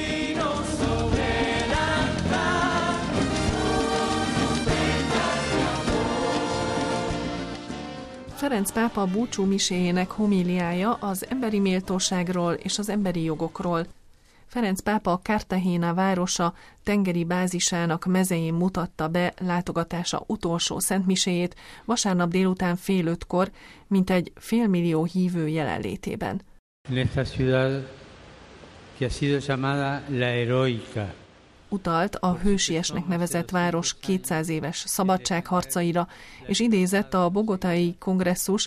Ferenc pápa búcsú miséjének homíliája az emberi méltóságról és az emberi jogokról. Ferenc pápa Cartagena városa tengeri bázisának mezején mutatta be látogatása utolsó szentmiséjét vasárnap délután 4:30-kor, mintegy 500 000 hívő jelenlétében. Esta ciudad que ha sido llamada la heroica. Utalt a hősiesnek nevezett város 200 éves szabadságharcaira, és idézett a bogotai kongresszus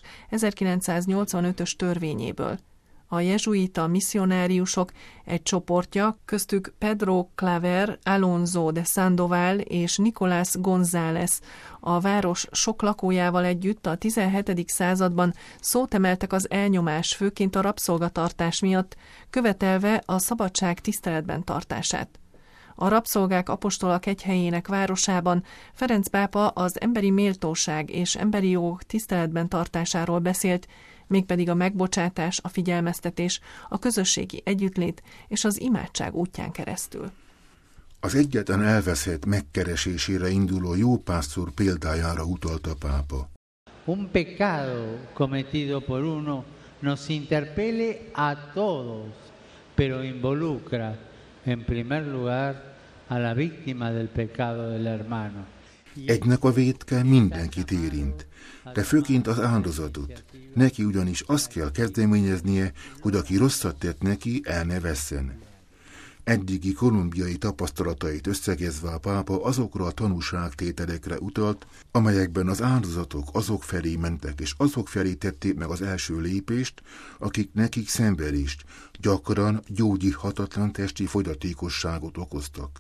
1985-ös törvényéből. A jezsuita misszionáriusok egy csoportja, köztük Pedro Claver, Alonso de Sandoval és Nicolás González, a város sok lakójával együtt a 17. században szót emeltek az elnyomás, főként a rabszolgatartás miatt, követelve a szabadság tiszteletben tartását. A rabszolgák apostolak egyhelyének városában Ferenc pápa az emberi méltóság és emberi jogok tiszteletben tartásáról beszélt, mégpedig a megbocsátás, a figyelmeztetés, a közösségi együttlét és az imádság útján keresztül. Az egyetlen elveszett megkeresésére induló jópásztor példájára utalt a pápa. Un pecado cometido por uno nos interpele a todos, pero involucra en primer lugar a la víctima del pecado del hermano. Egynek a vétke mindenkit érint, de főként az áldozatot. Neki ugyanis azt kell kezdeményeznie, hogy aki rosszat tett neki, el ne vesszen. Eddigi kolumbiai tapasztalatait összegezve a pápa azokra a tanúságtételekre utalt, amelyekben az áldozatok azok felé mentek, és azok felé tették meg az első lépést, akik nekik szenvedést, gyakran gyógyíthatatlan testi fogyatékosságot okoztak.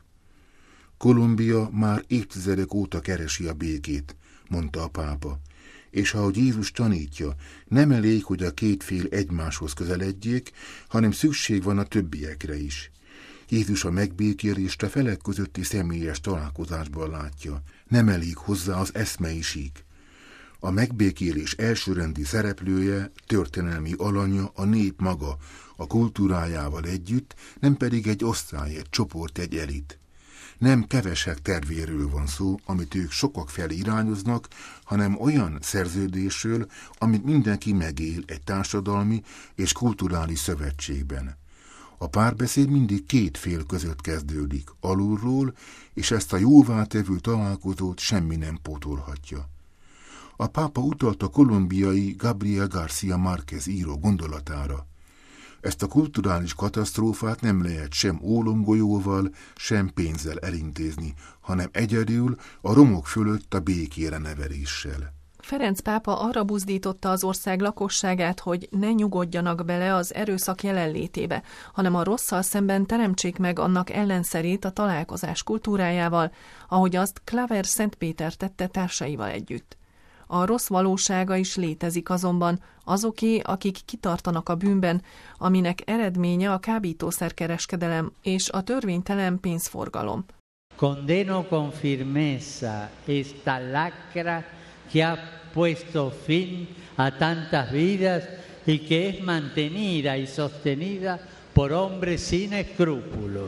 Kolumbia már évtizedek óta keresi a békét, mondta a pápa, és ahogy Jézus tanítja, nem elég, hogy a két fél egymáshoz közeledjék, hanem szükség van a többiekre is. Jézus a megbékélést a felek közötti személyes találkozásban látja. Nem elég hozzá az eszmei sík. A megbékélés elsőrendi szereplője, történelmi alanya a nép maga, a kultúrájával együtt, nem pedig egy osztály, egy csoport, egy elit. Nem kevesek tervéről van szó, amit ők sokak felé irányoznak, hanem olyan szerződésről, amit mindenki megél egy társadalmi és kulturális szövetségben. A párbeszéd mindig két fél között kezdődik, alulról, és ezt a jóvátevő találkozót semmi nem pótolhatja. A pápa utalt a kolumbiai Gabriel García Márquez író gondolatára. Ezt a kulturális katasztrófát nem lehet sem ólomgolyóval, sem pénzzel elintézni, hanem egyedül a romok fölött a békére neveléssel. Ferenc pápa arra buzdította az ország lakosságát, hogy ne nyugodjanak bele az erőszak jelenlétébe, hanem a rosszal szemben teremtsék meg annak ellenszerét a találkozás kultúrájával, ahogy azt Claver Szent Péter tette társaival együtt. A rossz valósága is létezik azonban, azoké, akik kitartanak a bűnben, aminek eredménye a kábítószerkereskedelem és a törvénytelen pénzforgalom. Condeno con firmeza esta lacra que ha puesto fin a tantas vidas y que es mantenida y sostenida por hombres sin escrúpulos.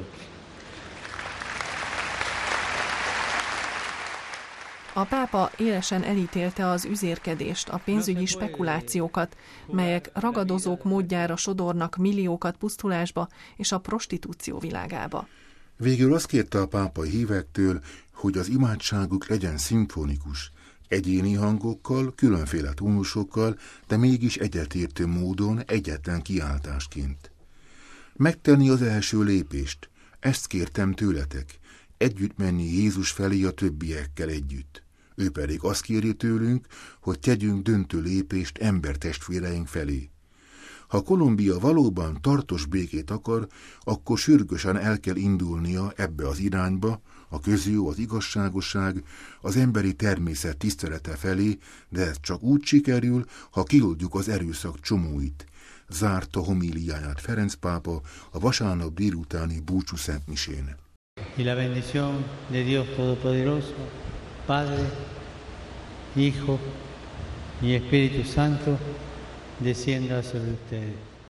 A pápa élesen elítélte az üzérkedést, a pénzügyi spekulációkat, melyek ragadozók módjára sodornak milliókat pusztulásba és a prostitúció világába. Végül azt kérte a pápa hívektől, hogy az imádságuk legyen szimfonikus, egyéni hangokkal, különféle tónusokkal, de mégis egyetértő módon, egyetlen kiáltásként. Megtenni az első lépést, ezt kértem tőletek, együtt menni Jézus felé a többiekkel együtt. Ő pedig azt kéri tőlünk, hogy tegyünk döntő lépést embertestvéreink felé. Ha Kolumbia valóban tartós békét akar, akkor sürgősen el kell indulnia ebbe az irányba, a közjó, az igazságosság, az emberi természet tisztelete felé, de ez csak úgy sikerül, ha kioldjuk az erőszak csomóit. Zárta homíliáját Ferenc pápa a vasárnap délutáni búcsú szentmisén. Y la bendición de Dios Todopoderoso, Padre, Hijo y Espíritu Santo, descienda sobre ustedes.